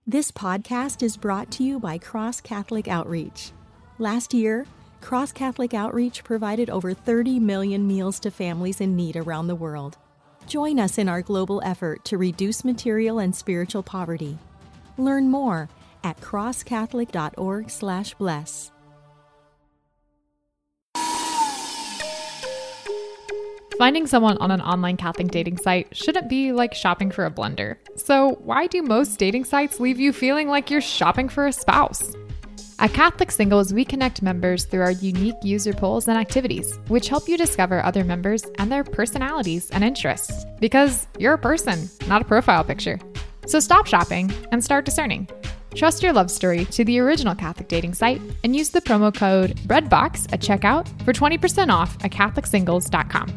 This podcast is brought to you by Cross Catholic Outreach. Last year, Cross Catholic Outreach provided over 30 million meals to families in need around the world. Join us in our global effort to reduce material and spiritual poverty. Learn more at crosscatholic.org/bless. Finding someone on an online Catholic dating site shouldn't be like shopping for a blender. So why do most dating sites leave you feeling like you're shopping for a spouse? At Catholic Singles, we connect members through our unique user polls and activities, which help you discover other members and their personalities and interests. Because you're a person, not a profile picture. So stop shopping and start discerning. Trust your love story to the original Catholic dating site and use the promo code BREADBOX at checkout for 20% off at CatholicSingles.com.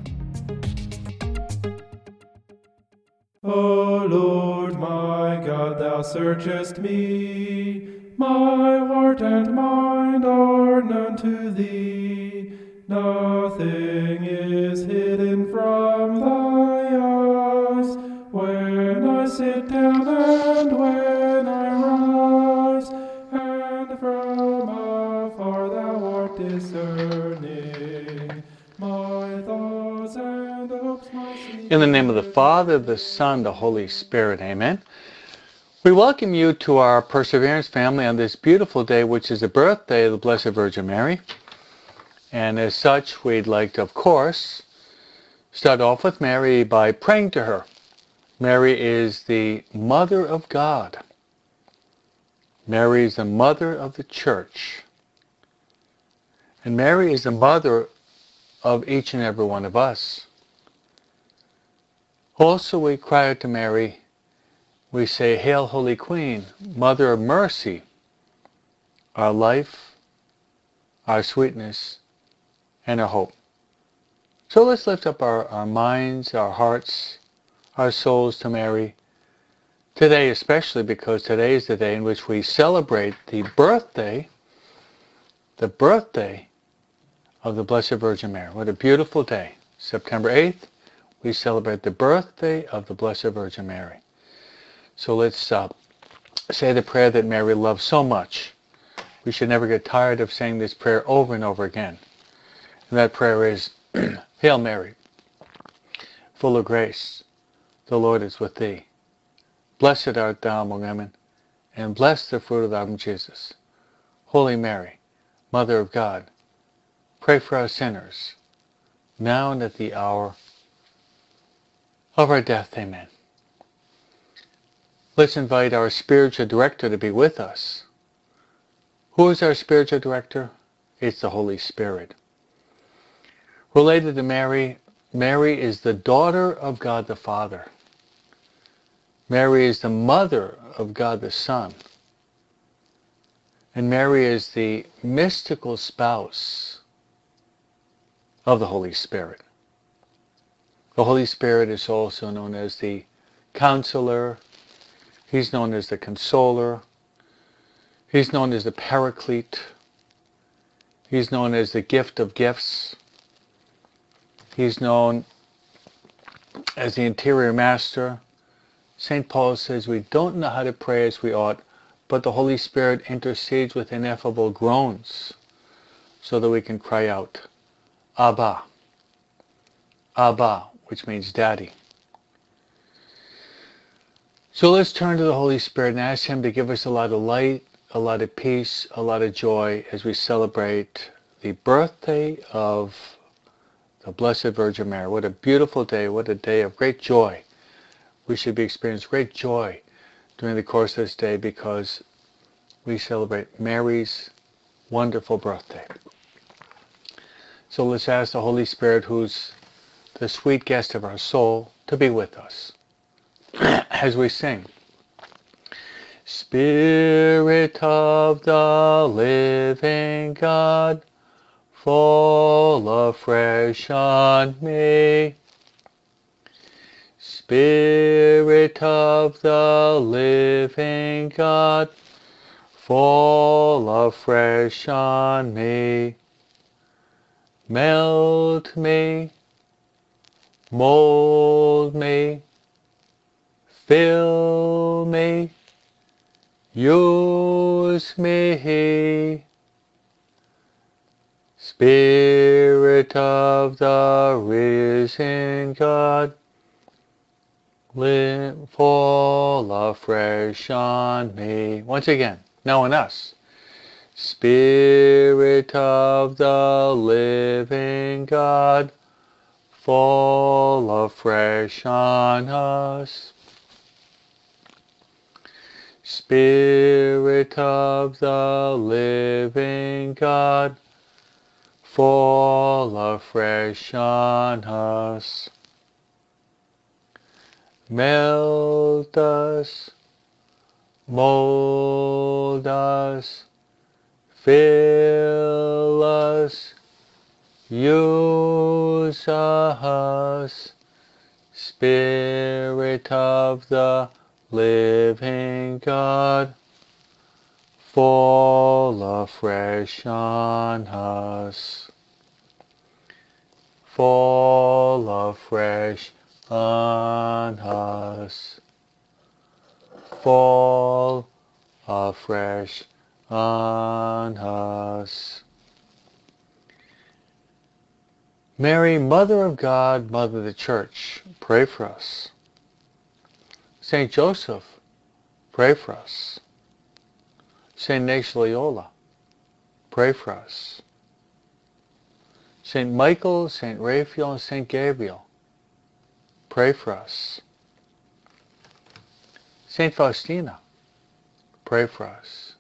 O Lord my God, thou searchest me. My heart and mind are known to thee. Nothing is hidden from thy eyes. When I sit down and when I rise, and from afar thou art discerning my thoughts and hopes, my sleep. In the name of the Father, the Son, the Holy Spirit, amen. We welcome you to our Perseverance family on this beautiful day, which is the birthday of the Blessed Virgin Mary. And as such, we'd like to, of course, start off with Mary by praying to her. Mary is the Mother of God. Mary is the Mother of the Church. And Mary is the Mother of each and every one of us. Also, we cry out to Mary. We say, Hail, Holy Queen, Mother of Mercy, our life, our sweetness, and our hope. So let's lift up our minds, our hearts, our souls to Mary. Today especially, because today is the day in which we celebrate the birthday of the Blessed Virgin Mary. What a beautiful day. September 8th, we celebrate the birthday of the Blessed Virgin Mary. So let's say the prayer that Mary loves so much. We should never get tired of saying this prayer over and over again. And that prayer is, Hail Mary, full of grace, the Lord is with thee. Blessed art thou among women, and blessed the fruit of thy womb, Jesus. Holy Mary, Mother of God, pray for us sinners, now and at the hour of our death. Amen. Let's invite our spiritual director to be with us. Who is our spiritual director? It's the Holy Spirit. Related to Mary, Mary is the daughter of God the Father. Mary is the mother of God the Son. And Mary is the mystical spouse of the Holy Spirit. The Holy Spirit is also known as the Counselor. He's known as the Consoler. He's known as the Paraclete. He's known as the Gift of Gifts. He's known as the Interior Master. St. Paul says we don't know how to pray as we ought, but the Holy Spirit intercedes with ineffable groans so that we can cry out, Abba. Abba, which means Daddy. So let's turn to the Holy Spirit and ask Him to give us a lot of light, a lot of peace, a lot of joy as we celebrate the birthday of the Blessed Virgin Mary. What a beautiful day. What a day of great joy. We should be experiencing great joy during the course of this day because we celebrate Mary's wonderful birthday. So let's ask the Holy Spirit, who's the sweet guest of our soul, to be with us as we sing. Spirit of the living God, fall afresh on me. Spirit of the living God, fall afresh on me. Melt me, mold me, fill me, use me. Spirit of the risen God, fall afresh on me. Once again, now on us. Spirit of the living God, fall afresh on us. Spirit of the living God, fall afresh on us. Melt us, mold us, fill us, use us, Spirit of the living God, fall afresh on us. Fall afresh on us. Fall afresh on us. Mary, Mother of God, Mother of the Church, pray for us. Saint Joseph, pray for us. Saint Ignatius Loyola, pray for us. Saint Michael, Saint Raphael, and Saint Gabriel, pray for us. Saint Faustina, pray for us.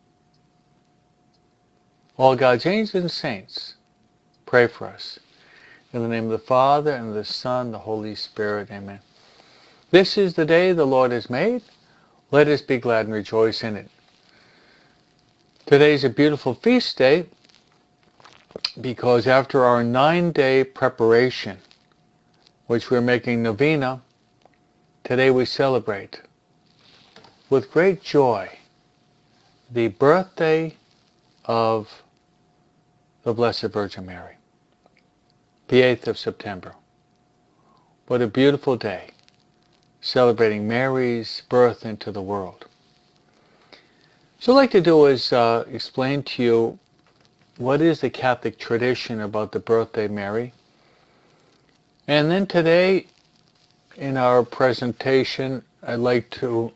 All God's angels and saints, pray for us. In the name of the Father, and of the Son, and the Holy Spirit, amen. This is the day the Lord has made. Let us be glad and rejoice in it. Today is a beautiful feast day because after our 9-day preparation, which we're making novena, today we celebrate with great joy the birthday of the Blessed Virgin Mary, the 8th of September. What a beautiful day, celebrating Mary's birth into the world. So what I'd like to do is explain to you what is the Catholic tradition about the birthday of Mary. And then today, in our presentation, I'd like to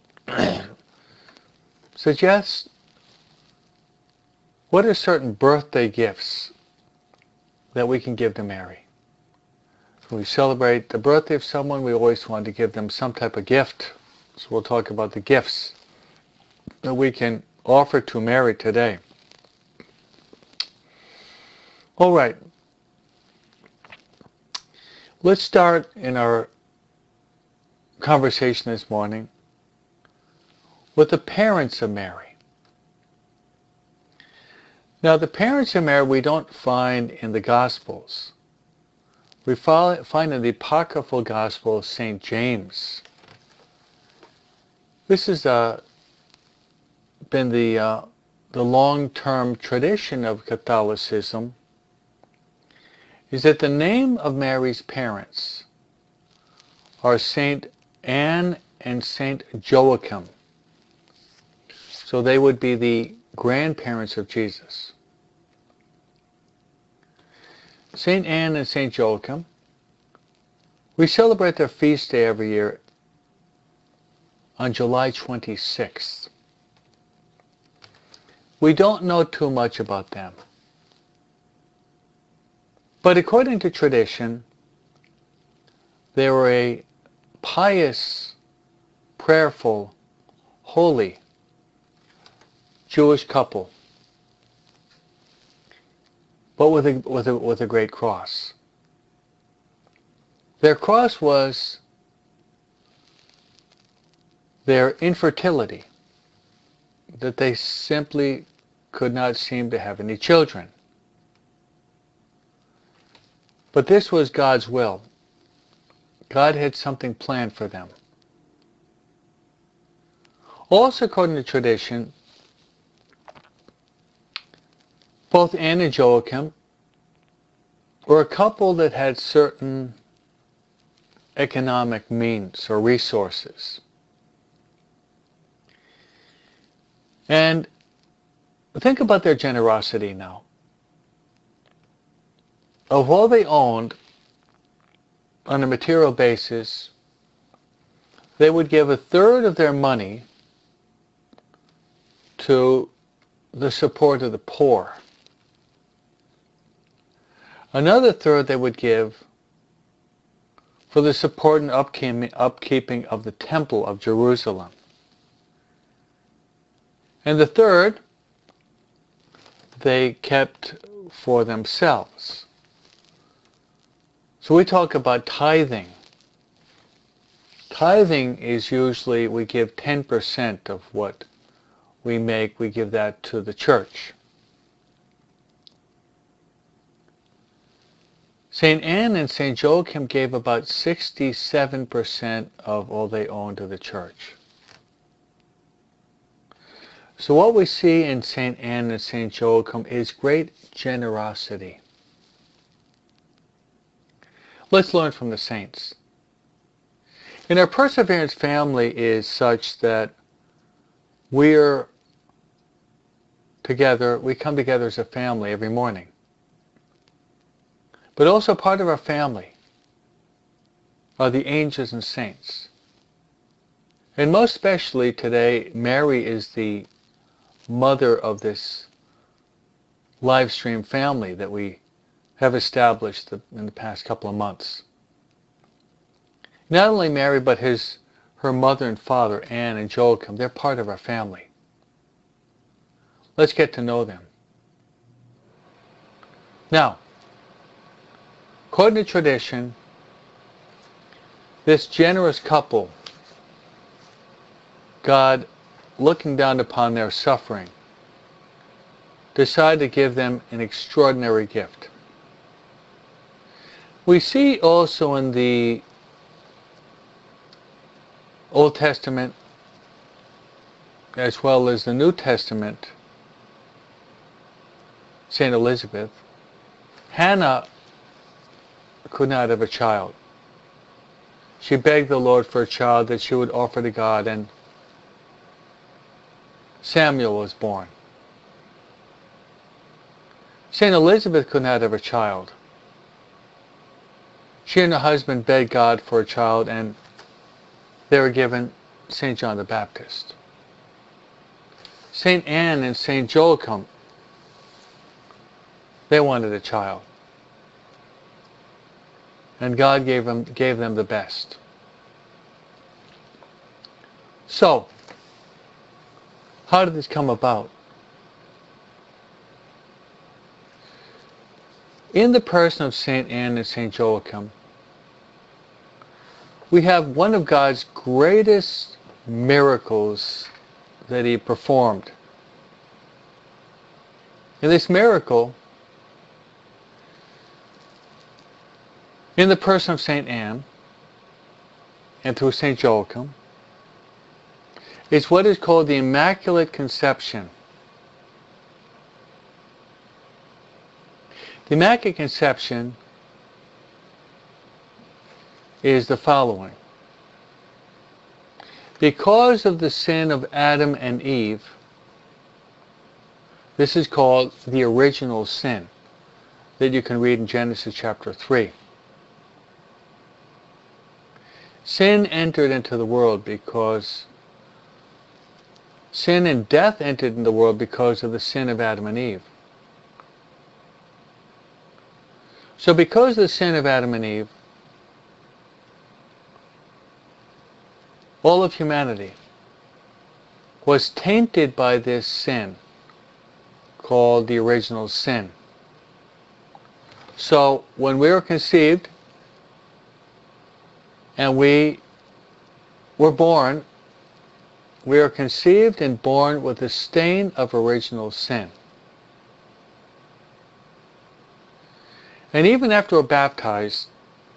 suggest what are certain birthday gifts that we can give to Mary. When we celebrate the birthday of someone, we always want to give them some type of gift. So we'll talk about the gifts that we can offer to Mary today. All right. Let's start in our conversation this morning with the parents of Mary. Now, the parents of Mary we don't find in the Gospels. We find in the apocryphal Gospel of St. James. This has been the long-term tradition of Catholicism, is that the name of Mary's parents are Saint Anne and Saint Joachim. So they would be the grandparents of Jesus. Saint Anne and Saint Joachim, we celebrate their feast day every year on July 26th. We don't know too much about them. But according to tradition, they were a pious, prayerful, holy Jewish couple, but with a great cross. Their cross was their infertility, that they simply could not seem to have any children. But this was God's will. God had something planned for them. Also, according to tradition, both Anne and Joachim were a couple that had certain economic means or resources. And think about their generosity now. Of all they owned, on a material basis, they would give a third of their money to the support of the poor. Another third they would give for the support and upkeeping of the Temple of Jerusalem. And the third they kept for themselves. So we talk about tithing. Tithing is usually we give 10% of what we make, we give that to the church. St. Anne and St. Joachim gave about 67% of all they owned to the church. So what we see in St. Anne and St. Joachim is great generosity. Let's learn from the saints. And our Perseverance family is such that we're together, we come together as a family every morning. But also part of our family are the angels and saints. And most especially today, Mary is the mother of this live stream family that we have established in the past couple of months. Not only Mary, but her mother and father, Anne and Joachim, they're part of our family. Let's get to know them. Now, according to tradition, this generous couple, God, looking down upon their suffering, decided to give them an extraordinary gift. We see also in the Old Testament, as well as the New Testament, St. Elizabeth, Hannah could not have a child. She begged the Lord for a child that she would offer to God, and Samuel was born. St. Elizabeth could not have a child. She and her husband begged God for a child, and they were given St. John the Baptist. St. Anne and St. Joachim, they wanted a child. And God gave them the best. So, how did this come about? In the person of St. Anne and St. Joachim, we have one of God's greatest miracles that He performed. And this miracle, in the person of St. Anne and through St. Joachim, is what is called the Immaculate Conception. The Immaculate Conception is the following. Because of the sin of Adam and Eve, this is called the original sin that you can read in Genesis chapter 3. Sin entered into the world because sin and death entered in the world because of the sin of Adam and Eve. So because of the sin of Adam and Eve, all of humanity was tainted by this sin called the original sin. So when we were conceived and we were born, we are conceived and born with a stain of original sin. And even after we're baptized,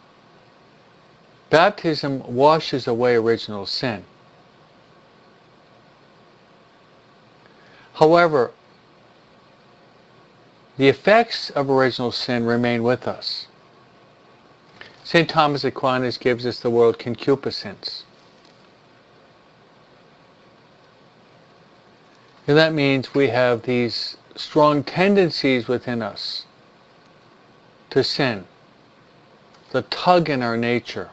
baptism washes away original sin. However, the effects of original sin remain with us. St. Thomas Aquinas gives us the word concupiscence. And that means we have these strong tendencies within us to sin, the tug in our nature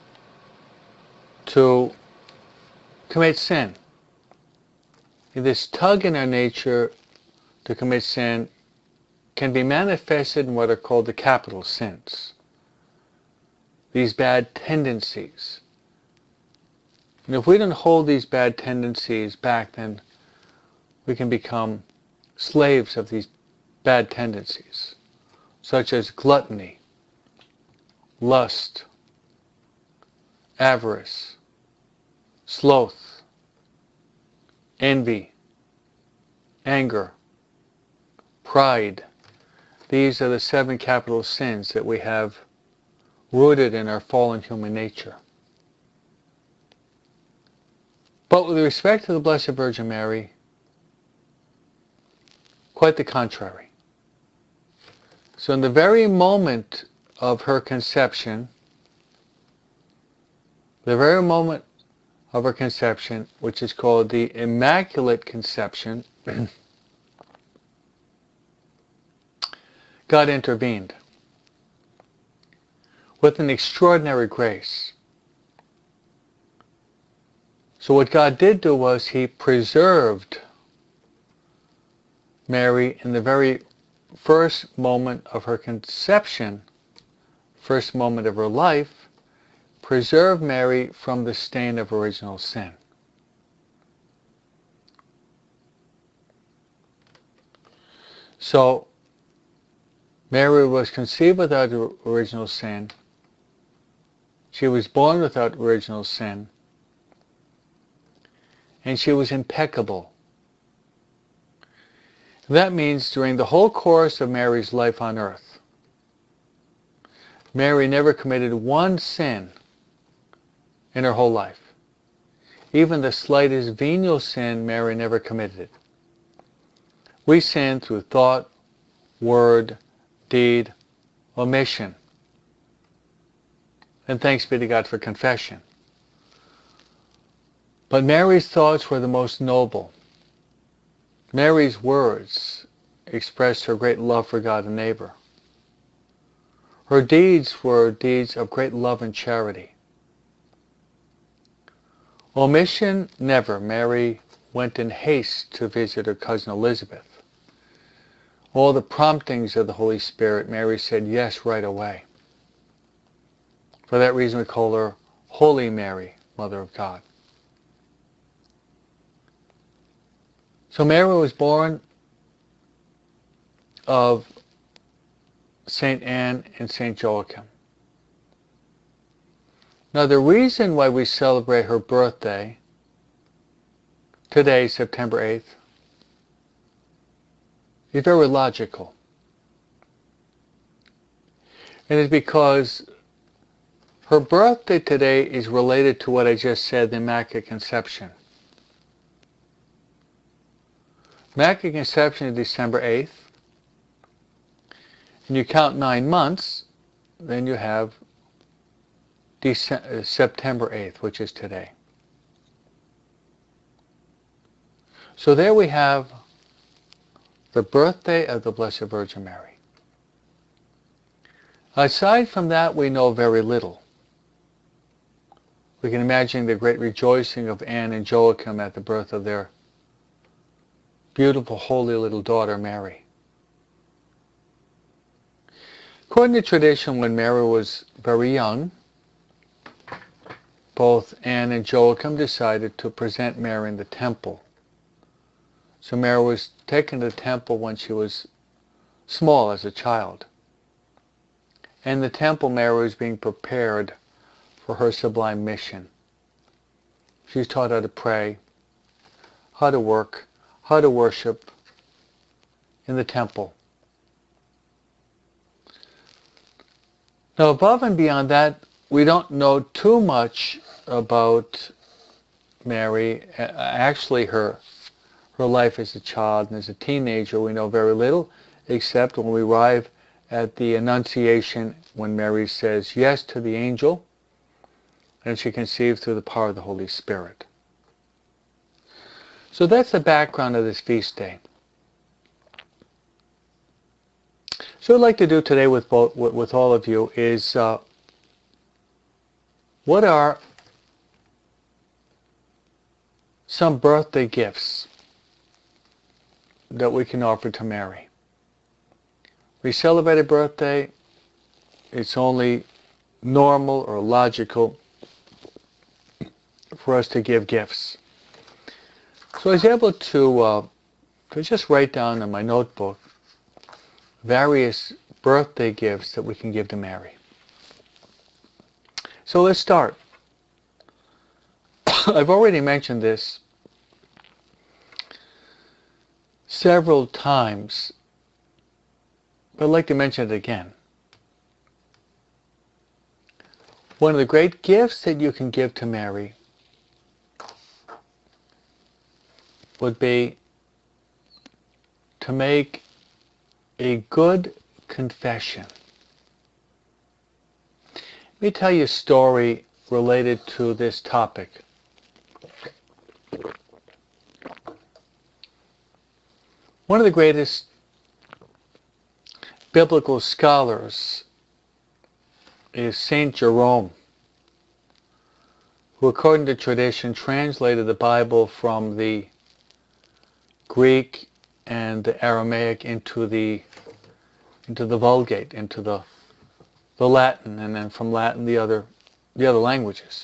to commit sin. And this tug in our nature to commit sin can be manifested in what are called the capital sins. These bad tendencies. And if we don't hold these bad tendencies back, then we can become slaves of these bad tendencies, such as gluttony, lust, avarice, sloth, envy, anger, pride. These are the 7 capital sins that we have rooted in our fallen human nature. But with respect to the Blessed Virgin Mary, quite the contrary. So in the very moment of her conception, which is called the Immaculate Conception, God intervened with an extraordinary grace. So what God did do was He preserved Mary in the very first moment of her conception, first moment of her life, preserved Mary from the stain of original sin. So Mary was conceived without original sin. She was born without original sin. And she was impeccable. That means during the whole course of Mary's life on earth, Mary never committed one sin in her whole life. Even the slightest venial sin, Mary never committed it. We sin through thought, word, deed, omission. And thanks be to God for confession. But Mary's thoughts were the most noble. Mary's words expressed her great love for God and neighbor. Her deeds were deeds of great love and charity. Omission, never. Mary went in haste to visit her cousin Elizabeth. All the promptings of the Holy Spirit, Mary said yes right away. For that reason we call her Holy Mary, Mother of God. So Mary was born of St. Anne and St. Joachim. Now the reason why we celebrate her birthday today, September 8th, is very logical. And it's because her birthday today is related to what I just said, the Immaculate Conception. Immaculate Conception is December 8th. And you count 9 months, then you have September 8th, which is today. So there we have the birthday of the Blessed Virgin Mary. Aside from that, we know very little. We can imagine the great rejoicing of Anne and Joachim at the birth of their beautiful, holy little daughter, Mary. According to tradition, when Mary was very young, both Anne and Joachim decided to present Mary in the temple. So Mary was taken to the temple when she was small, as a child. In the temple, Mary was being prepared for her sublime mission. She was taught how to pray, how to work, how to worship in the temple. Now, above and beyond that, we don't know too much about Mary. Actually, her life as a child and as a teenager, we know very little, except when we arrive at the Annunciation, when Mary says yes to the angel, and she conceived through the power of the Holy Spirit. So that's the background of this feast day. So what I'd like to do today with all of you is what are some birthday gifts that we can offer to Mary? We celebrate a birthday. It's only normal or logical for us to give gifts. So I was able to just write down in my notebook various birthday gifts that we can give to Mary. So let's start. I've already mentioned this several times, but I'd like to mention it again. One of the great gifts that you can give to Mary would be to make a good confession. Let me tell you a story related to this topic. One of the greatest biblical scholars is Saint Jerome, who according to tradition translated the Bible from the Greek and the Aramaic into the Vulgate, into the Latin, and then from Latin the other languages.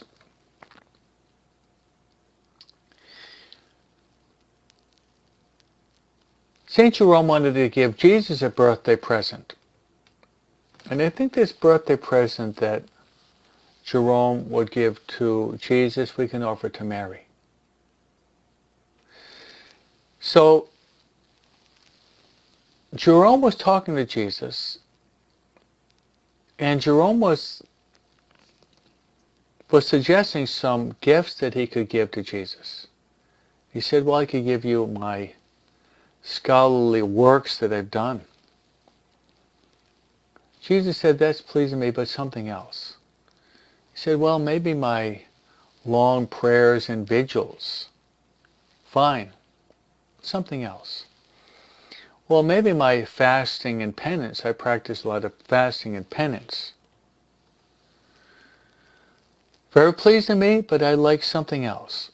St. Jerome wanted to give Jesus a birthday present. And I think this birthday present that Jerome would give to Jesus, we can offer to Mary. So, Jerome was talking to Jesus, and Jerome was suggesting some gifts that he could give to Jesus. He said, well, I could give you my scholarly works that I've done. Jesus said, that's pleasing me, but something else. He said, well, maybe my long prayers and vigils. Fine. Something else. Well, maybe my fasting and penance. I practice a lot of fasting and penance. Very pleasing to me, but I like something else.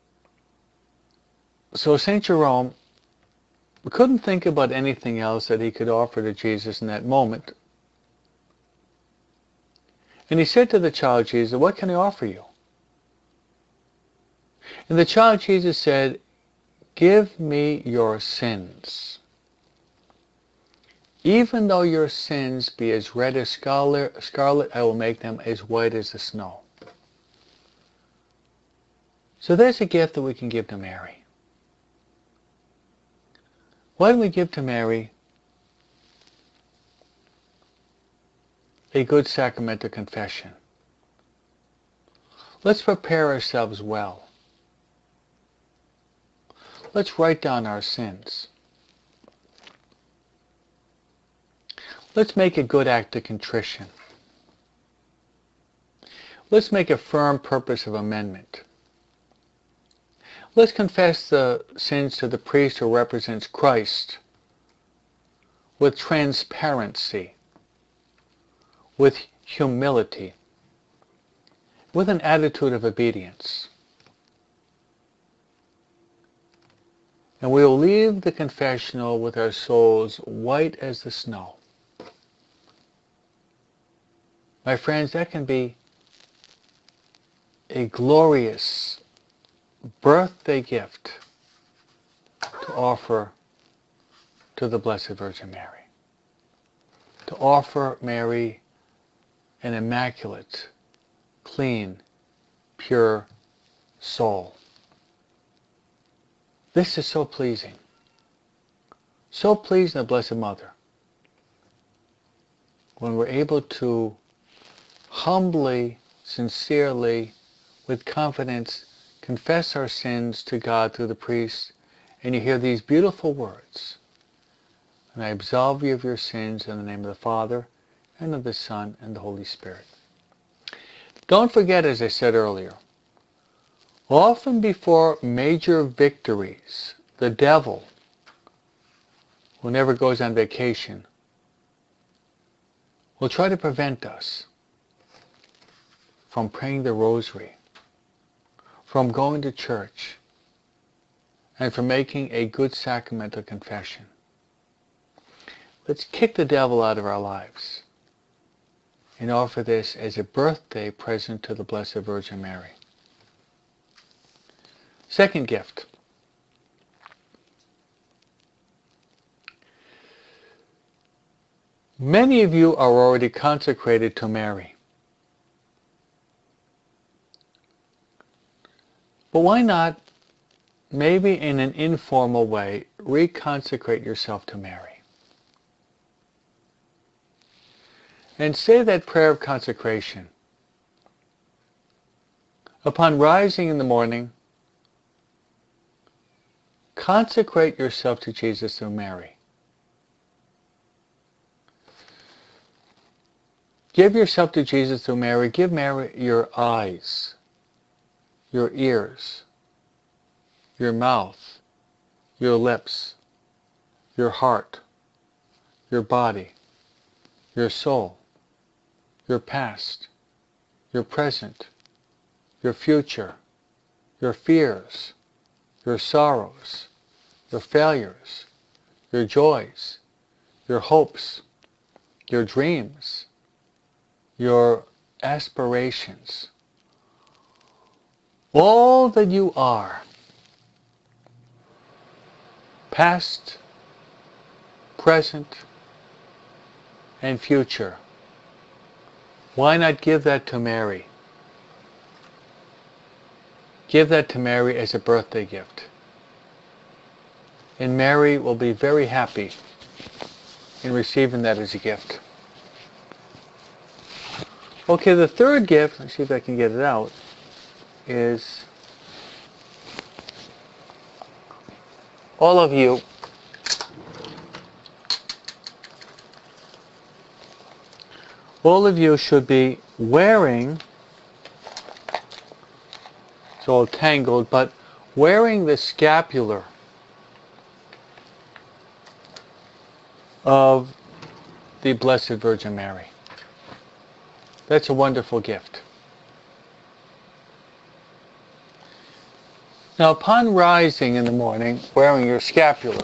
So St. Jerome couldn't think about anything else that he could offer to Jesus in that moment. And he said to the child Jesus, what can I offer you? And the child Jesus said, give me your sins. Even though your sins be as red as scarlet, I will make them as white as the snow. So there's a gift that we can give to Mary. Why don't we give to Mary a good sacramental confession? Let's prepare ourselves well. Let's write down our sins. Let's make a good act of contrition. Let's make a firm purpose of amendment. Let's confess the sins to the priest who represents Christ with transparency, with humility, with an attitude of obedience. And we will leave the confessional with our souls white as the snow. My friends, that can be a glorious birthday gift to offer to the Blessed Virgin Mary. To offer Mary an immaculate, clean, pure soul. This is so pleasing. So pleasing the Blessed Mother when we're able to humbly, sincerely, with confidence, confess our sins to God through the priest, and you hear these beautiful words. And I absolve you of your sins in the name of the Father, and of the Son, and the Holy Spirit. Don't forget, as I said earlier, Often before major victories, the devil, who never goes on vacation, will try to prevent us from praying the rosary, from going to church, and from making a good sacramental confession. Let's kick the devil out of our lives and offer this as a birthday present to the Blessed Virgin Mary. Second gift. Many of you are already consecrated to Mary. But why not, maybe in an informal way, reconsecrate yourself to Mary? And say that prayer of consecration. Upon rising in the morning, consecrate yourself to Jesus through Mary. Give yourself to Jesus through Mary. Give Mary your eyes, your ears, your mouth, your lips, your heart, your body, your soul, your past, your present, your future, your fears, your sorrows, your failures, your joys, your hopes, your dreams, your aspirations, all that you are, past, present, and future. Why not give that to Mary? Give that to Mary as a birthday gift. And Mary will be very happy in receiving that as a gift. Okay, the third gift, let's see if I can get it out, is all of you should be wearing, it's all tangled, but wearing the scapular of the Blessed Virgin Mary. That's a wonderful gift. Now, upon rising in the morning, wearing your scapular,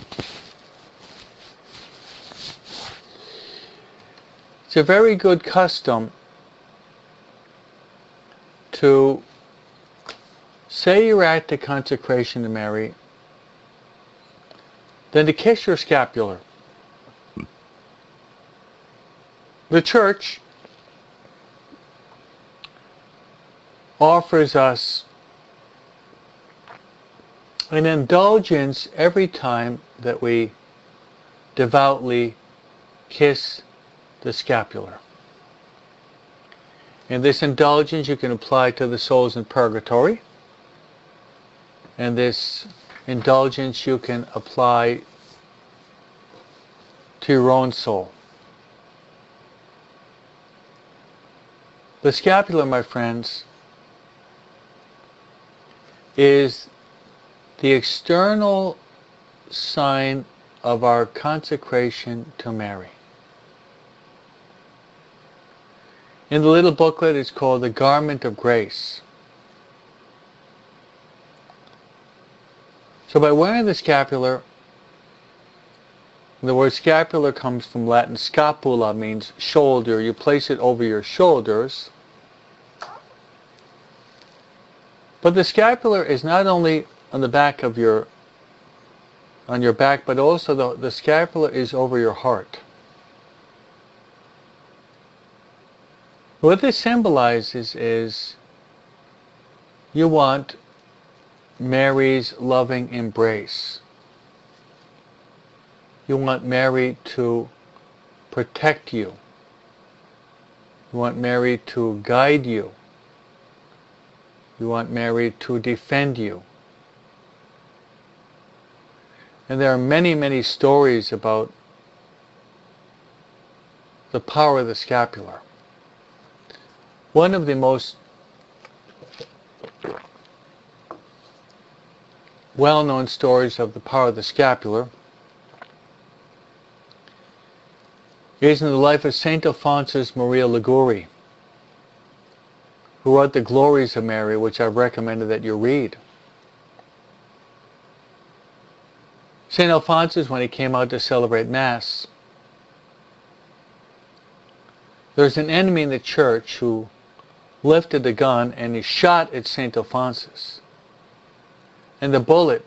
it's a very good custom to say you're at the consecration to Mary, then to kiss your scapular. The Church offers us an indulgence every time that we devoutly kiss the scapular. And this indulgence you can apply to the souls in purgatory, and this indulgence you can apply to your own soul. The scapular, my friends, is the external sign of our consecration to Mary. In the little booklet, it's called the Garment of Grace. So by wearing the scapular, the word scapular comes from Latin scapula, means shoulder. You place it over your shoulders. But the scapular is not only on the back of your back, but also the scapula is over your heart. What this symbolizes is you want Mary's loving embrace. You want Mary to protect you. You want Mary to guide you. You want Mary to defend you. And there are many, many stories about the power of the scapular. One of the most well-known stories of the power of the scapular is in the life of Saint Alphonsus Maria Liguori, who wrote the Glories of Mary, which I've recommended that you read. St. Alphonsus, when he came out to celebrate Mass, there's an enemy in the church who lifted a gun and he shot at St. Alphonsus. And the bullet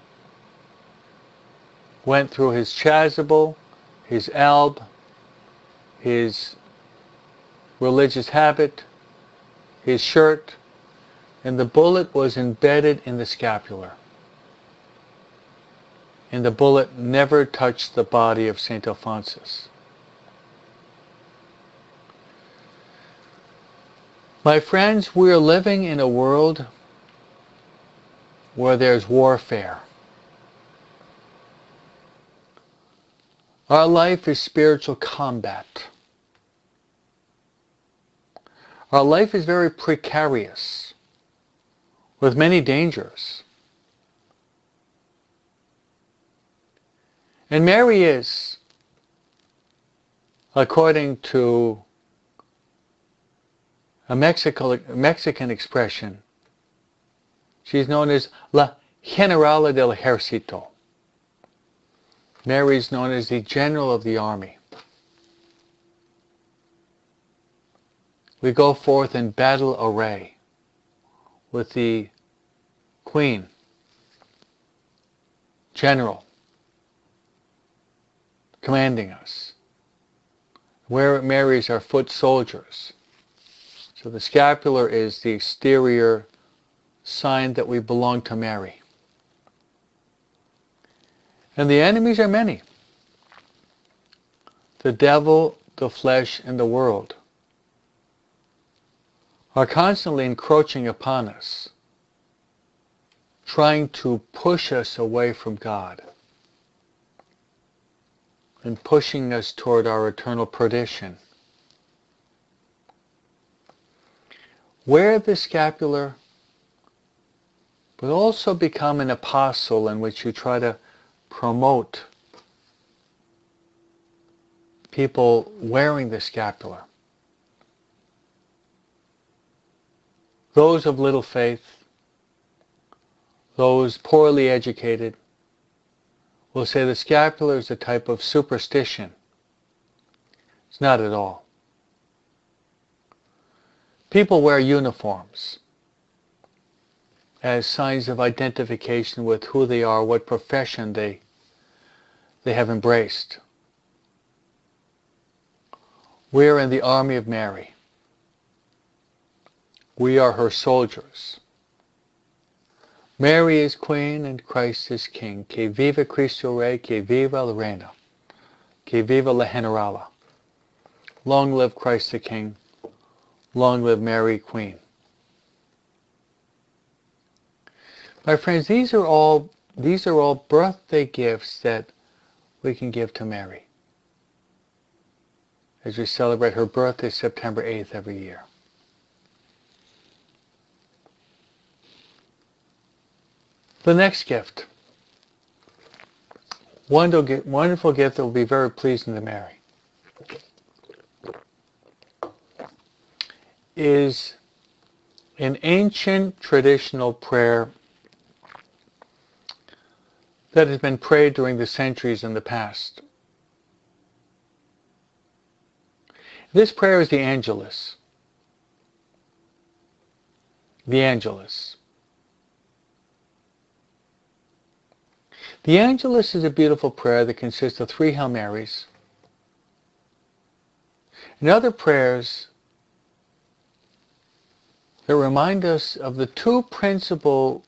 went through his chasuble, his alb, his religious habit, his shirt, and the bullet was embedded in the scapular. And the bullet never touched the body of St. Alphonsus. My friends, we are living in a world where there's warfare. Our life is spiritual combat. Our life is very precarious, with many dangers. And Mary is, according to a Mexican expression, she's known as La Generala del Ejército. Mary is known as the General of the Army. We go forth in battle array with the Queen, General, commanding us. Where Mary is our foot soldiers. So the scapular is the exterior sign that we belong to Mary. And the enemies are many. The devil, the flesh, and the world are constantly encroaching upon us, trying to push us away from God and pushing us toward our eternal perdition. Wear the scapular, but also become an apostle in which you try to promote people wearing the scapular. Those of little faith, those poorly educated, will say the scapular is a type of superstition. It's not at all. People wear uniforms as signs of identification with who they are, what profession they have embraced. We are in the army of Mary. We are her soldiers. Mary is Queen and Christ is King. Que viva Cristo Rey, que viva la Reina, que viva la Generala. Long live Christ the King. Long live Mary, Queen. My friends, these are all birthday gifts that we can give to Mary as we celebrate her birthday September 8th every year. The next gift, wonderful gift that will be very pleasing to Mary, is an ancient traditional prayer that has been prayed during the centuries in the past. This prayer is the Angelus. The Angelus. The Angelus is a beautiful prayer that consists of 3 Hail Marys and other prayers that remind us of the 2 principal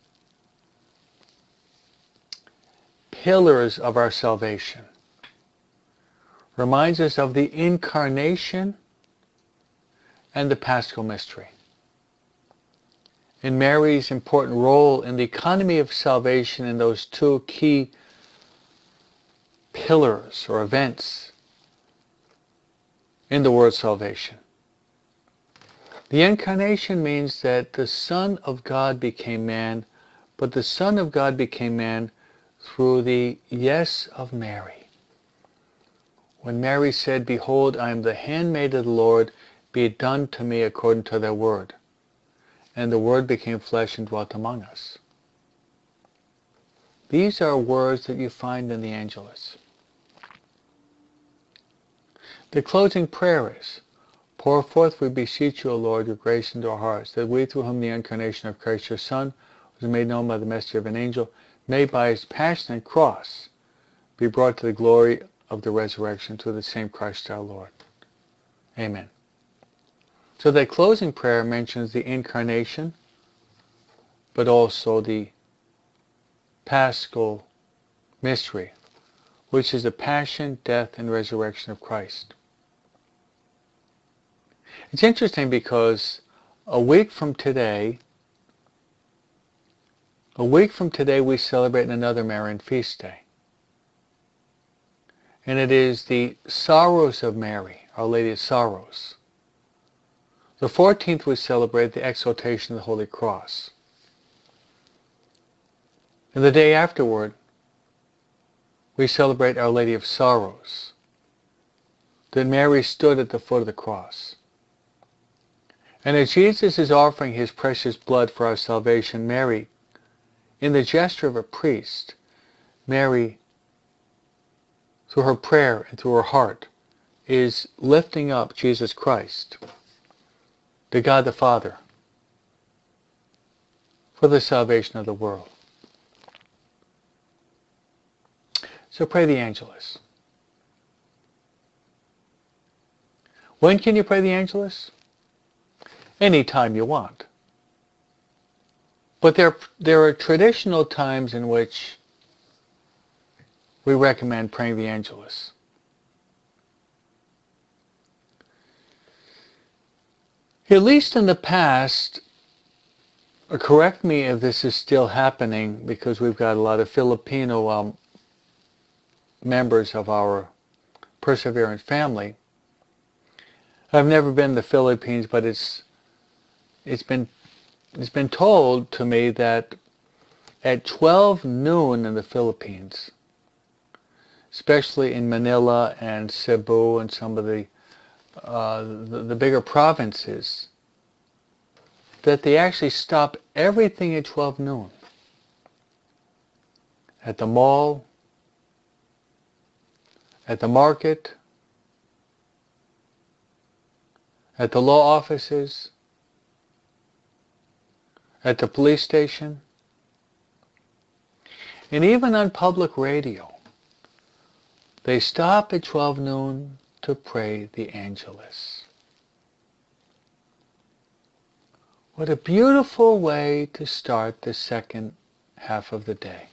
pillars of our salvation. Reminds us of the incarnation and the Paschal mystery. And Mary's important role in the economy of salvation in those 2 key pillars or events in the world's salvation. The incarnation means that the Son of God became man, but the Son of God became man through the yes of Mary. When Mary said, "Behold, I am the handmaid of the Lord, be it done to me according to thy word." And the Word became flesh and dwelt among us. These are words that you find in the Angelus. The closing prayer is, "Pour forth, we beseech you, O Lord, your grace into our hearts, that we, through whom the incarnation of Christ your Son was made known by the messenger of an angel, may by his passion and cross be brought to the glory of the resurrection through the same Christ our Lord." Amen. So that closing prayer mentions the incarnation, but also the Paschal mystery, which is the passion, death, and resurrection of Christ. It's interesting because a week from today we celebrate another Marian feast day. And it is the Sorrows of Mary, Our Lady of Sorrows. The 14th we celebrate the exaltation of the Holy Cross. And the day afterward, we celebrate Our Lady of Sorrows, that Mary stood at the foot of the cross. And as Jesus is offering his precious blood for our salvation, Mary, in the gesture of a priest, Mary, through her prayer and through her heart, is lifting up Jesus Christ, to God the Father, for the salvation of the world. So pray the Angelus. When can you pray the Angelus? Any time you want. But there are traditional times in which we recommend praying the Angelus. At least in the past, correct me if this is still happening, because we've got a lot of Filipino members of our Perseverance family. I've never been to the Philippines, but it's been told to me that at 12 noon in the Philippines, especially in Manila and Cebu and some of the bigger provinces, that they actually stop everything at 12 noon. At the mall, at the market, at the law offices, at the police station, and even on public radio. They stop at 12 noon to pray the Angelus. What a beautiful way to start the second half of the day.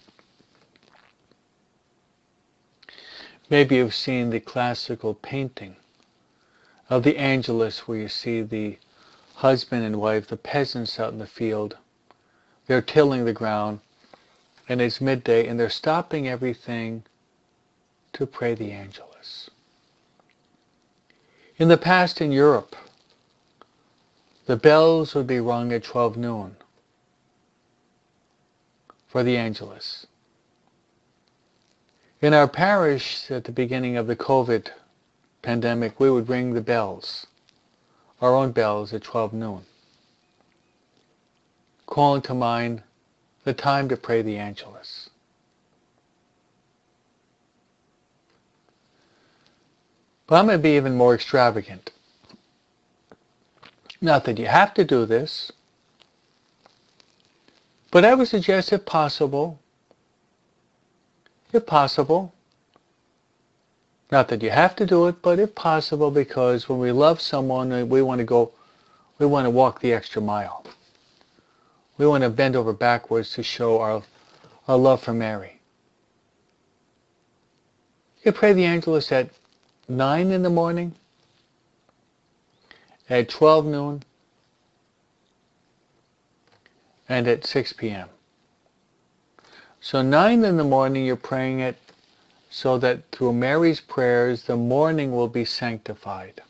Maybe you've seen the classical painting of the Angelus, where you see the husband and wife, the peasants out in the field. They're tilling the ground, and it's midday, and they're stopping everything to pray the Angelus. In the past in Europe, the bells would be rung at 12 noon for the Angelus. In our parish, at the beginning of the COVID pandemic, we would ring the bells, our own bells, at 12 noon, calling to mind the time to pray the Angelus. But I'm going to be even more extravagant. Not that you have to do this, but I would suggest, if possible, not that you have to do it, but if possible, because when we love someone, we want to walk the extra mile. We want to bend over backwards to show our love for Mary. You pray the Angelus at 9 in the morning, at 12 noon, and at 6 p.m. So 9 in the morning, you're praying it so that through Mary's prayers, the morning will be sanctified.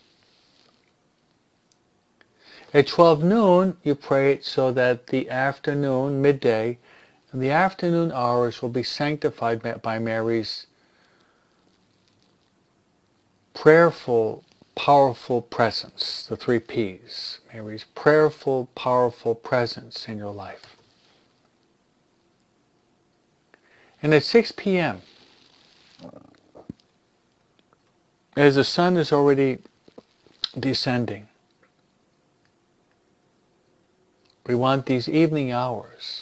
At 12 noon, you pray it so that the afternoon, midday, And the afternoon hours will be sanctified by Mary's prayerful, powerful presence, the 3 P's. Mary's prayerful, powerful presence in your life. And at 6 p.m., as the sun is already descending, we want these evening hours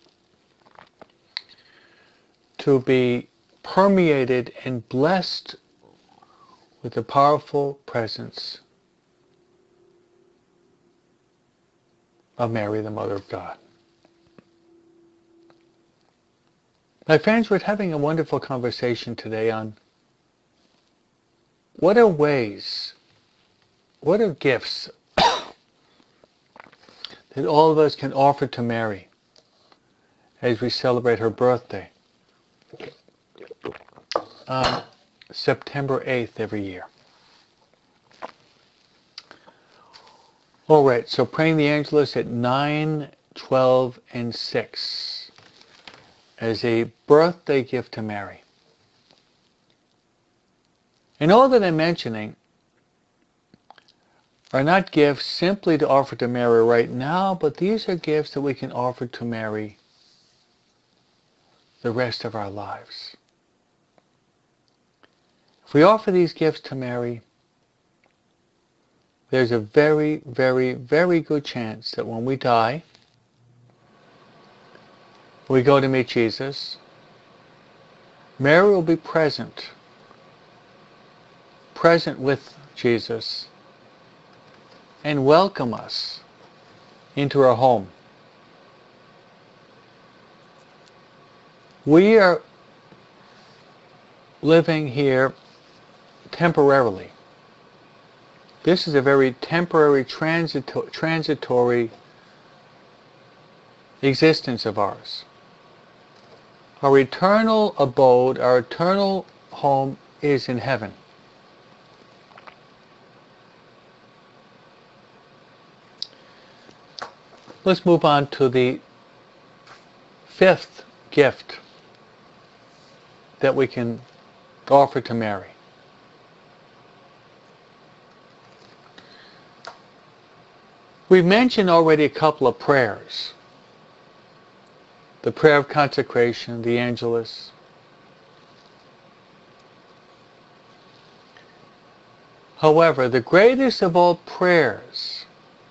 to be permeated and blessed with the powerful presence of Mary, the Mother of God. My friends, we're having a wonderful conversation today on what are ways, what are gifts that all of us can offer to Mary as we celebrate her birthday, September 8th every year. All right, so praying the Angelus at 9, 12, and 6 as a birthday gift to Mary. And all that I'm mentioning are not gifts simply to offer to Mary right now, but these are gifts that we can offer to Mary the rest of our lives. If we offer these gifts to Mary, there's a very, very, very good chance that when we die, we go to meet Jesus, Mary will be present with Jesus, and welcome us into her home. We are living here temporarily. This is a very temporary, transitory existence of ours. Our eternal abode, our eternal home is in heaven. Let's move on to the 5th gift that we can offer to Mary. We've mentioned already a couple of prayers. The prayer of consecration, the Angelus. However, the greatest of all prayers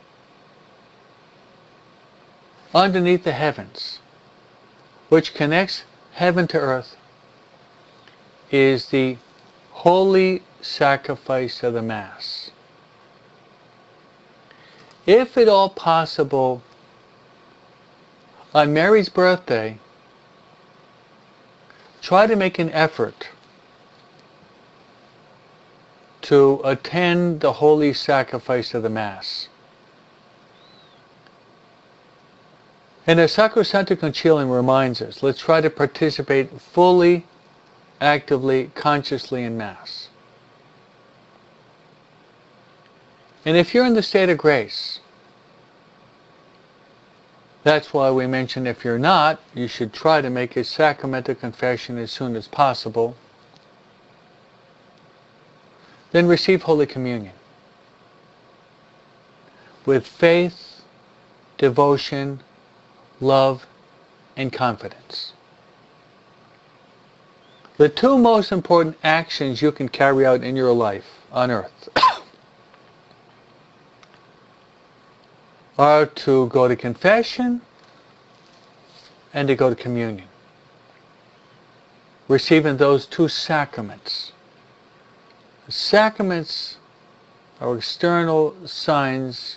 underneath the heavens, which connects heaven to earth, is the holy sacrifice of the Mass. If at all possible, on Mary's birthday, try to make an effort to attend the holy sacrifice of the Mass. And as Sacrosanctum Concilium reminds us, let's try to participate fully, actively, consciously in Mass. And if you're in the state of grace, that's why we mentioned if you're not, you should try to make a sacramental confession as soon as possible. Then receive Holy Communion with faith, devotion, love, and confidence. The 2 most important actions you can carry out in your life on earth are to go to confession and to go to communion. Receiving those 2 sacraments. The sacraments are external signs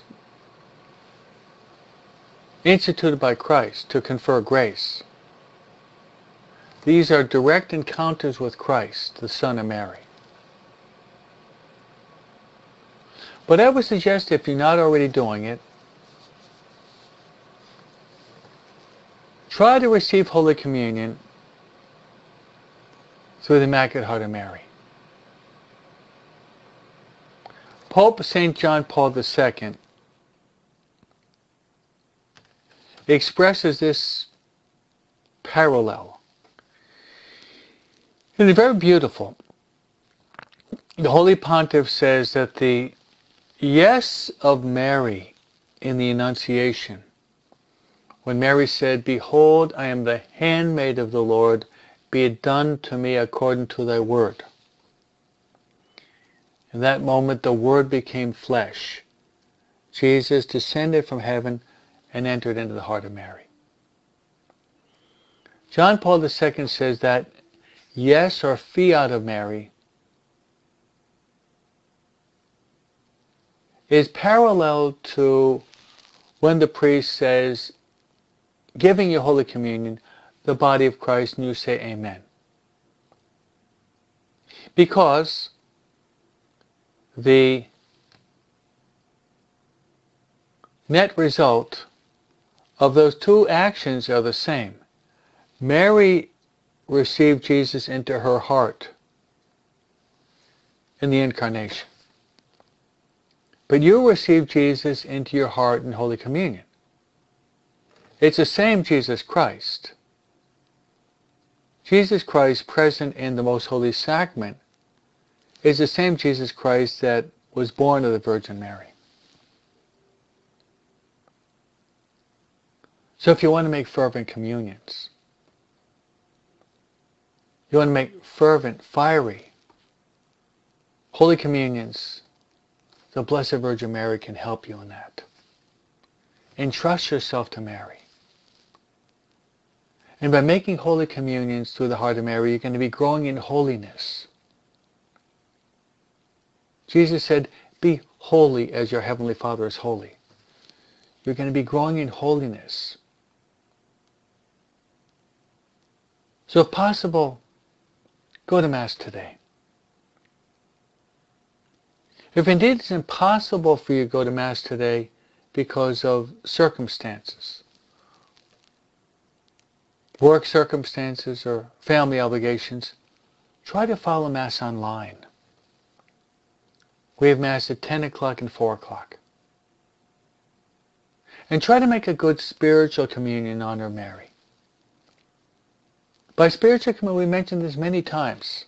instituted by Christ to confer grace. These are direct encounters with Christ, the Son of Mary. But I would suggest, if you're not already doing it, try to receive Holy Communion through the Immaculate Heart of Mary. Pope St. John Paul II expresses this parallel. And it's very beautiful. The Holy Pontiff says that the yes of Mary in the Annunciation, when Mary said, "Behold, I am the handmaid of the Lord, be it done to me according to thy word." In that moment, the Word became flesh. Jesus descended from heaven and entered into the heart of Mary. John Paul II says that yes or fiat of Mary is parallel to when the priest says, giving you Holy Communion, the body of Christ, and you say amen. Because the net result of those two actions are the same. Mary received Jesus into her heart in the Incarnation. But you receive Jesus into your heart in Holy Communion. It's the same Jesus Christ. Jesus Christ present in the Most Holy Sacrament is the same Jesus Christ that was born of the Virgin Mary. So if you want to make fervent communions, you want to make fervent, fiery, Holy Communions, the Blessed Virgin Mary can help you in that. Entrust yourself to Mary. And by making Holy Communions through the heart of Mary, you're going to be growing in holiness. Jesus said, "Be holy as your Heavenly Father is holy." You're going to be growing in holiness. So if possible, go to Mass today. If indeed it's impossible for you to go to Mass today because of circumstances, work circumstances or family obligations, try to follow Mass online. We have Mass at 10 o'clock and 4 o'clock. And try to make a good spiritual communion in honor of Mary. By spiritual communion, we mentioned this many times.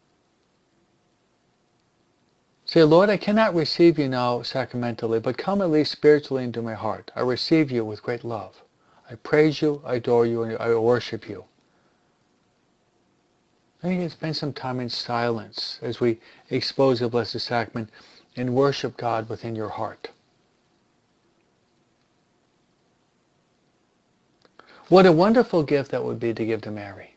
Say, "Lord, I cannot receive you now sacramentally, but come at least spiritually into my heart. I receive you with great love. I praise you, I adore you, and I worship you." Then you can spend some time in silence as we expose the Blessed Sacrament and worship God within your heart. What a wonderful gift that would be to give to Mary.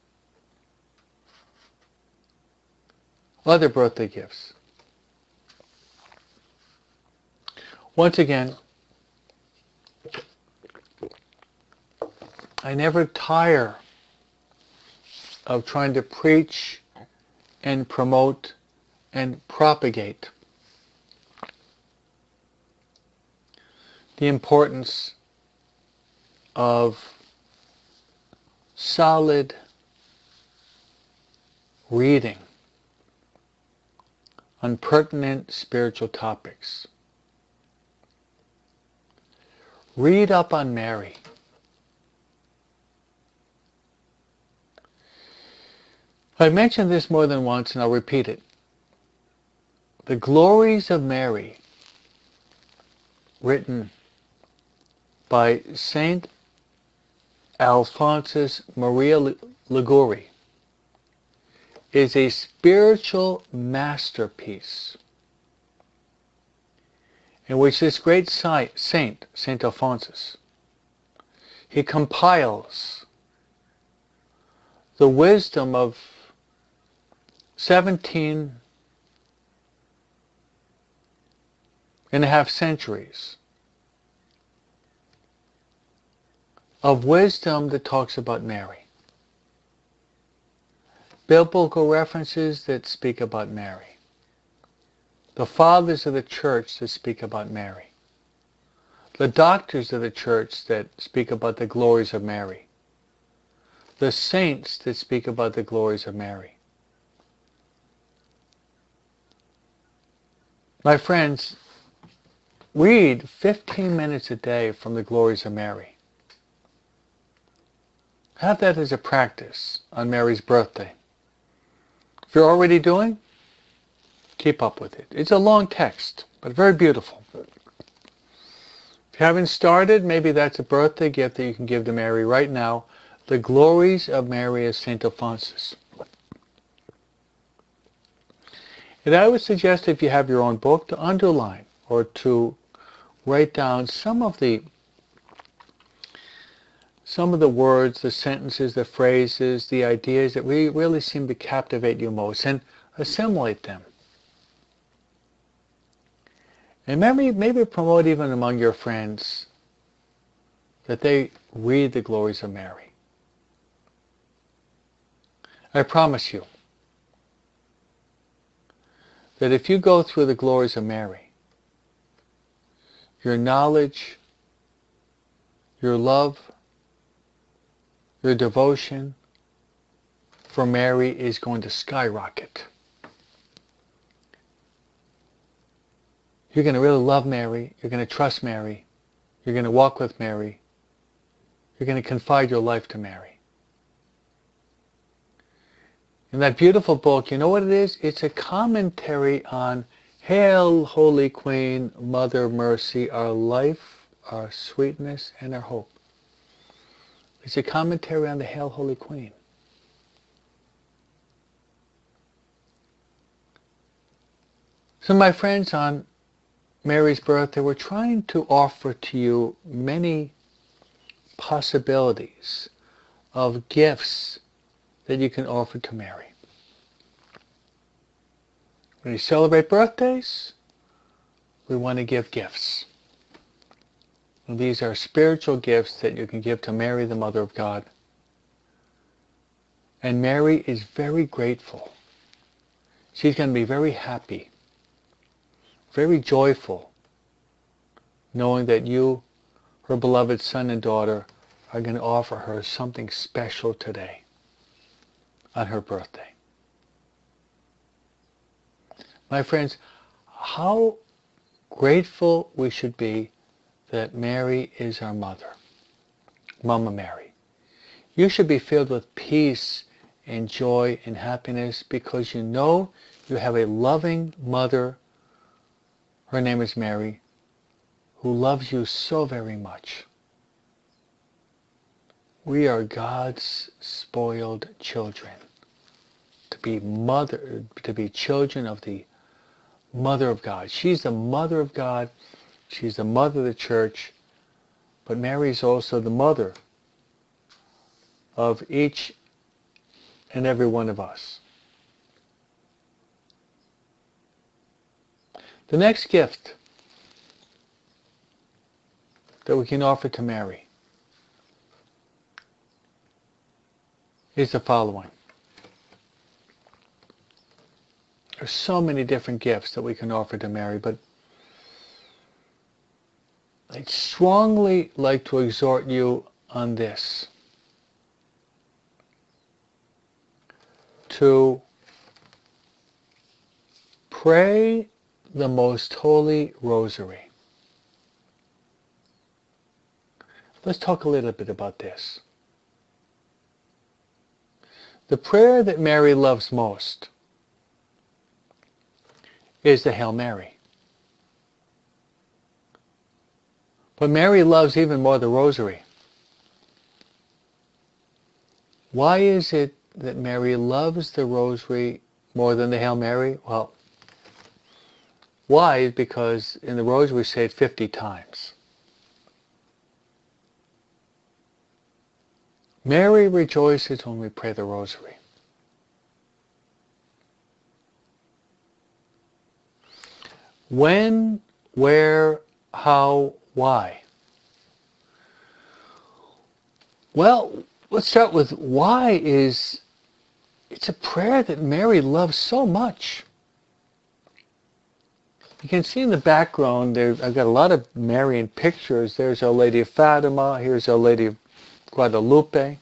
Other birthday gifts. Once again, I never tire of trying to preach and promote and propagate the importance of solid reading on pertinent spiritual topics. Read up on Mary. I've mentioned this more than once, and I'll repeat it. The Glories of Mary, written by Saint Alphonsus Maria Liguori, is a spiritual masterpiece in which this great saint, Saint Alphonsus, he compiles the wisdom of 17 and a half centuries of wisdom that talks about Mary. Biblical references that speak about Mary. The fathers of the church that speak about Mary. The doctors of the church that speak about the glories of Mary. The saints that speak about the glories of Mary. My friends, read 15 minutes a day from the glories of Mary. Have that as a practice on Mary's birthday. If you're already doing, keep up with it. It's a long text, but very beautiful. If you haven't started, maybe that's a birthday gift that you can give to Mary right now. The Glories of Mary as St. Alphonsus. And I would suggest, if you have your own book, to underline or to write down some of the words, the sentences, the phrases, the ideas that really seem to captivate you most, and assimilate them. And maybe promote even among your friends that they read the Glories of Mary. I promise you that if you go through the Glories of Mary, your knowledge, your love, your devotion for Mary is going to skyrocket. You're going to really love Mary. You're going to trust Mary. You're going to walk with Mary. You're going to confide your life to Mary. In that beautiful book, you know what it is? It's a commentary on Hail, Holy Queen, Mother of Mercy, our life, our sweetness, and our hope. It's a commentary on the Hail, Holy Queen. So my friends, on Mary's birthday, we're trying to offer to you many possibilities of gifts that you can offer to Mary. When you celebrate birthdays, we want to give gifts. And these are spiritual gifts that you can give to Mary, the Mother of God. And Mary is very grateful. She's going to be very happy, very joyful, knowing that you, her beloved son and daughter, are going to offer her something special today on her birthday. My friends, how grateful we should be that Mary is our mother, Mama Mary. You should be filled with peace and joy and happiness because you know you have a loving mother. Her name is Mary, who loves you so very much. We are God's spoiled children. To be children of the Mother of God. She's the Mother of God. She's the Mother of the Church. But Mary is also the Mother of each and every one of us. The next gift that we can offer to Mary is the following. There's so many different gifts that we can offer to Mary, but I'd strongly like to exhort you on this. To pray the Most Holy Rosary. Let's talk a little bit about this. The prayer that Mary loves most is the Hail Mary. But Mary loves even more the Rosary. Why is it that Mary loves the Rosary more than the Hail Mary? Well, why? Because in the Rosary we say it 50 times. Mary rejoices when we pray the Rosary. When, where, how, why? Well, let's start with why. It's a prayer that Mary loves so much. You can see in the background there, I've got a lot of Marian pictures. There's Our Lady of Fatima, here's Our Lady of Guadalupe.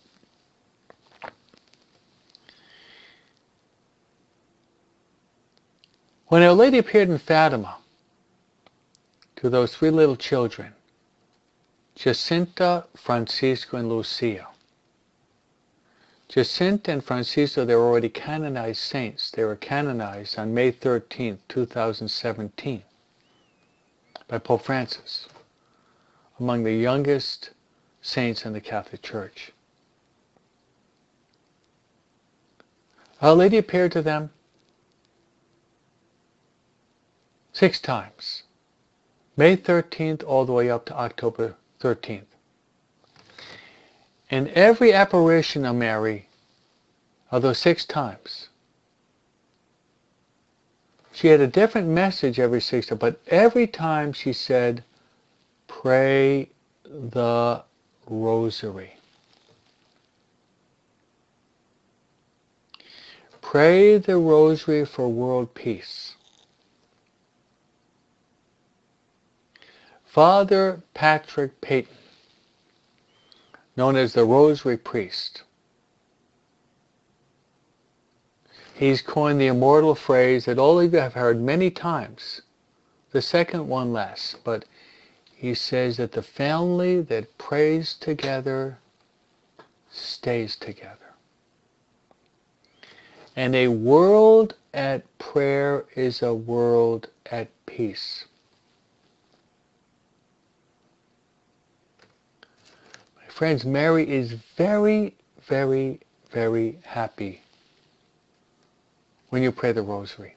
When Our Lady appeared in Fatima to those 3 little children, Jacinta, Francisco, and Lucia, Jacinta and Francisco, they were already canonized saints. They were canonized on May 13th, 2017 by Pope Francis, among the youngest saints in the Catholic Church. Our Lady appeared to them 6 times, May 13th all the way up to October 13th. And every apparition of Mary, of those 6 times, she had a different message every 6 times, but every time she said, pray the rosary. Pray the rosary for world peace. Father Patrick Peyton, known as the Rosary Priest, he's coined the immortal phrase that all of you have heard many times, the second one less, but he says that the family that prays together stays together. And a world at prayer is a world at peace. My friends, Mary is very, very, very happy when you pray the rosary.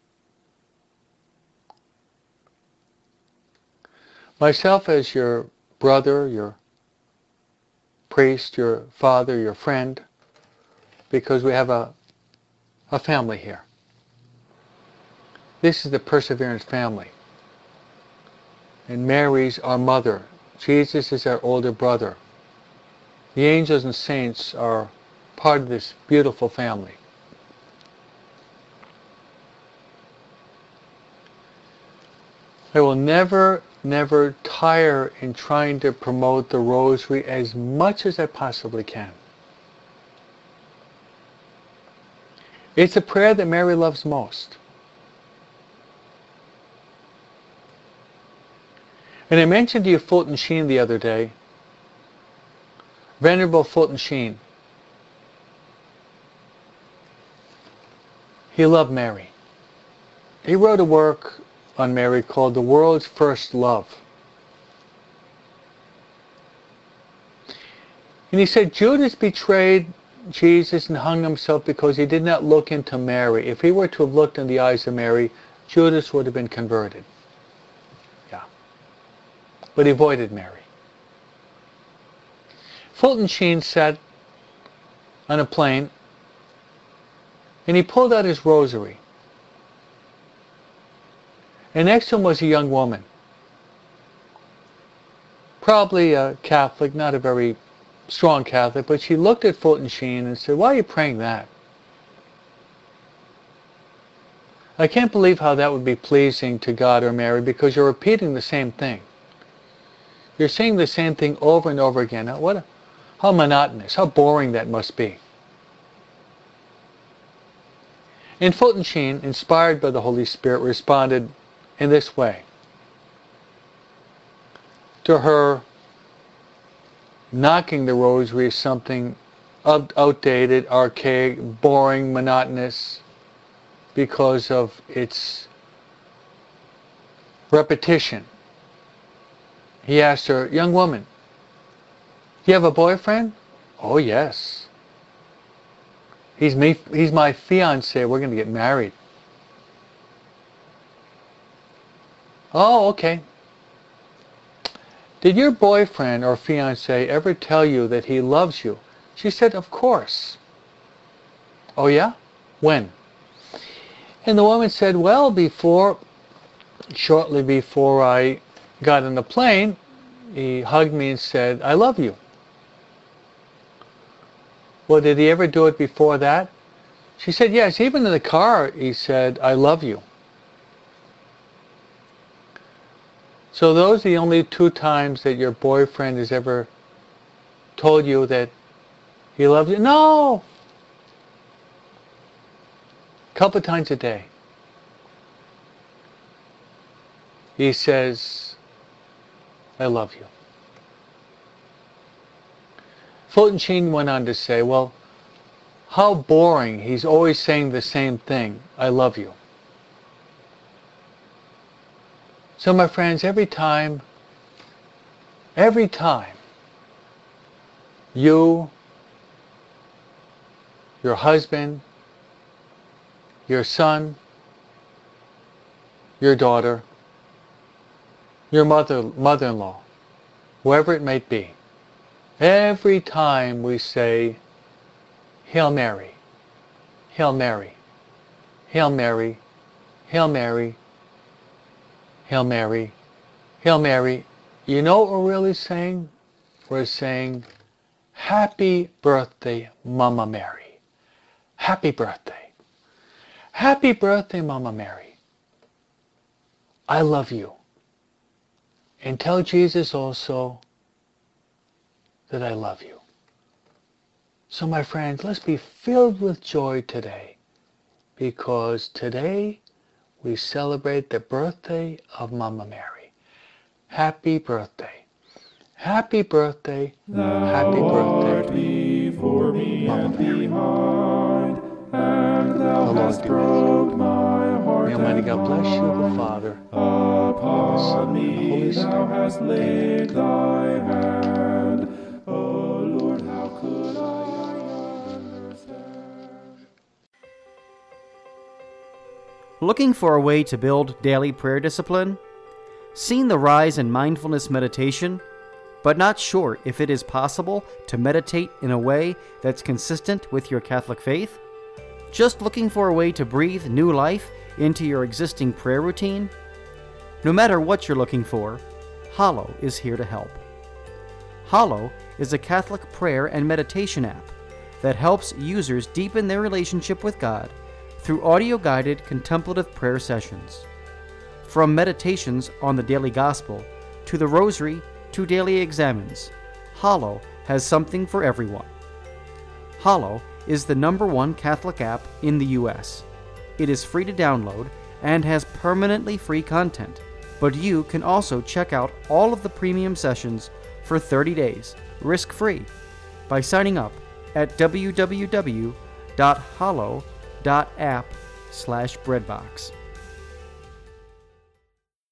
Myself as your brother, your priest, your father, your friend, because we have a family here. This is the Perseverance family. And Mary's our mother. Jesus is our older brother. The angels and saints are part of this beautiful family. I will never tire in trying to promote the rosary as much as I possibly can. It's a prayer that Mary loves most. And I mentioned to you Fulton Sheen the other day. Venerable Fulton Sheen. He loved Mary. He wrote a work on Mary called The World's First Love. And he said Judas betrayed Jesus and hung himself because he did not look into Mary. If he were to have looked in the eyes of Mary, Judas would have been converted. Yeah. But he avoided Mary. Fulton Sheen sat on a plane and he pulled out his rosary. And next to him was a young woman. Probably a Catholic, not a very strong Catholic, but she looked at Fulton Sheen and said, "Why are you praying that?" I can't believe how that would be pleasing to God or Mary, because you're repeating the same thing. You're saying the same thing over and over again. How monotonous, how boring that must be. And Fulton Sheen, inspired by the Holy Spirit, responded in this way to her knocking the rosary as something outdated, archaic, boring, monotonous because of its repetition. He asked her, "Young woman, do you have a boyfriend?" "Oh, yes. He's my fiance. We're going to get married." "Oh, okay. Did your boyfriend or fiance ever tell you that he loves you?" She said, "Of course." "Oh, yeah? When?" And the woman said, "Well, shortly before I got on the plane, he hugged me and said, 'I love you.'" "Well, did he ever do it before that?" She said, "Yes, even in the car he said, 'I love you.'" So those are the only 2 times that your boyfriend has ever told you that he loves you? No! A couple times a day. He says, "I love you." Fulton Sheen went on to say, well, How boring. He's always saying the same thing. I love you. So my friends, every time you, your husband, your son, your daughter, your mother-in-law, whoever it may be, every time we say, Hail Mary, Hail Mary, Hail Mary, Hail Mary, Hail Mary, Hail Mary, you know what we're really saying? We're saying, Happy birthday, Mama Mary. Happy birthday. Happy birthday, Mama Mary. I love you. And tell Jesus also that I love you. So my friends, let's be filled with joy today, because today we celebrate the birthday of Mama Mary. Happy birthday. Happy birthday. Happy birthday. Before me Mama and Mary. behind, and thou The hast Lord be with you. broke my heart May Almighty and God bless you, the mind. Father, Upon and the me Holy thou Spirit. hast laid thy hand. O Lord, how could I understand? Looking for a way to build daily prayer discipline? Seen the rise in mindfulness meditation, but not sure if it is possible to meditate in a way that's consistent with your Catholic faith? Just looking for a way to breathe new life into your existing prayer routine? No matter what you're looking for, Hallow is here to help. Hallow is a Catholic prayer and meditation app that helps users deepen their relationship with God through audio-guided contemplative prayer sessions. From meditations on the daily gospel to the rosary to daily examines, Hallow has something for everyone. Hallow is the #1 Catholic app in the US. It is free to download and has permanently free content, but you can also check out all of the premium sessions for 30 days, risk-free, by signing up at www.hallow.app/breadbox.